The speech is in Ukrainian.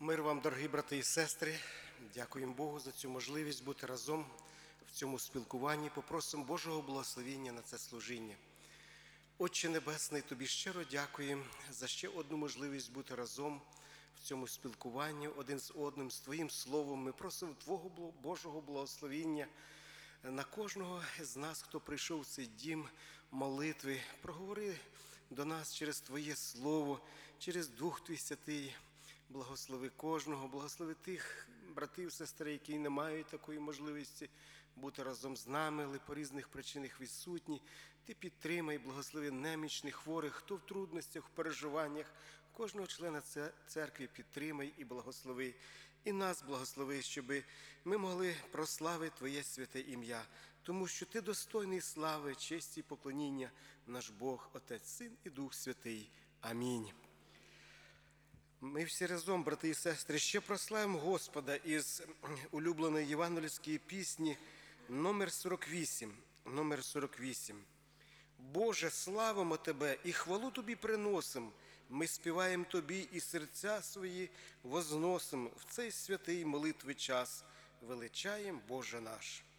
Мир вам, дорогі брати і сестри. Дякуємо Богу за цю можливість бути разом в цьому спілкуванні. Попросимо Божого благословення на це служіння. Отче Небесний, Тобі щиро дякуємо за ще одну можливість бути разом в цьому спілкуванні один з одним, з Твоїм Словом. Ми просимо Твого Божого благословення на кожного з нас, хто прийшов в цей дім молитви. Проговори до нас через Твоє Слово, через Дух Твій Святий. Благослови кожного, благослови тих братів, сестри, які не мають такої можливості бути разом з нами, але по різних причинах відсутні. Ти підтримай, благослови немічних, хворих, хто в трудностях, в переживаннях. Кожного члена церкви підтримай і благослови. І нас благослови, щоб ми могли прославити Твоє святе ім'я, тому що Ти достойний слави, честі і поклоніння, наш Бог, Отець, Син і Дух Святий. Амінь. Ми всі разом, брати і сестри, ще прославимо Господа із улюбленої євангельської пісні номер 48. Номер 48. Боже, славимо Тебе і хвалу Тобі приносим. Ми співаємо Тобі і серця свої возносим. В цей святий молитви час величаєм Боже наш.